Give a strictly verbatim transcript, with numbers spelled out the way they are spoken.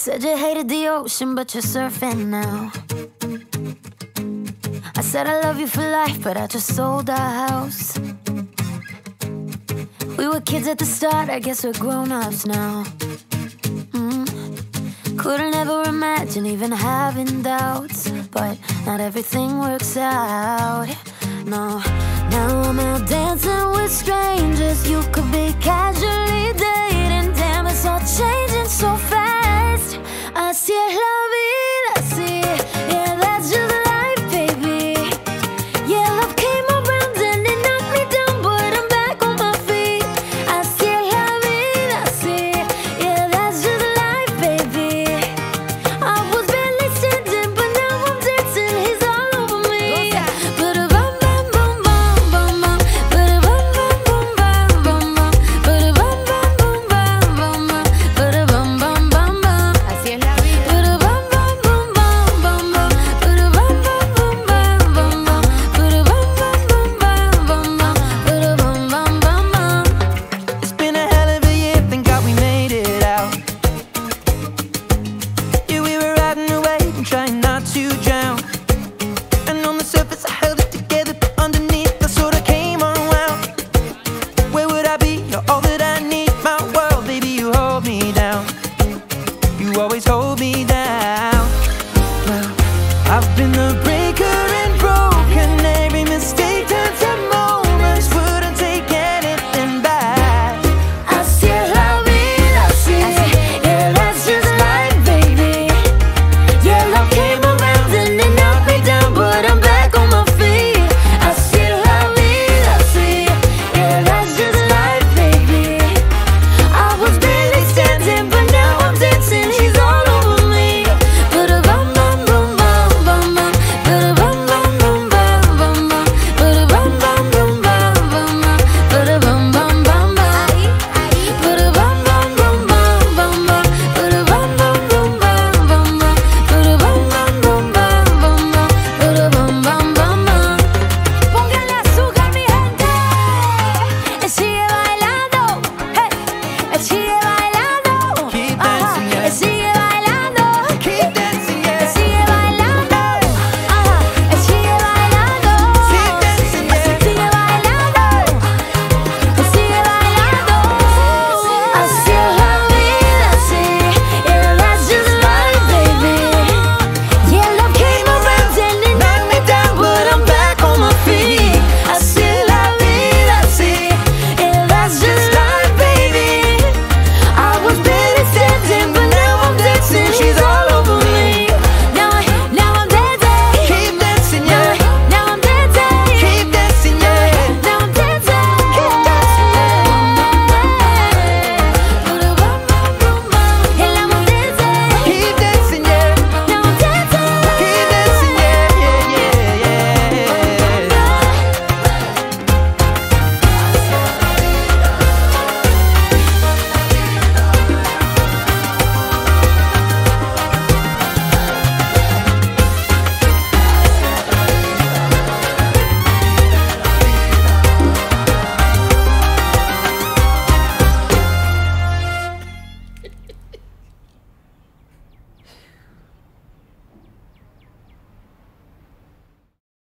Said you hated the ocean, but you're surfing now. I said I love you for life, but I just sold our house. We were kids at the start, I guess we're grown-ups now. mm. Couldn't ever imagine even having doubts, but not everything works out, no. Now I'm out dancing with strangers. You could be casually dating. Damn, it's all changing so fast. I still love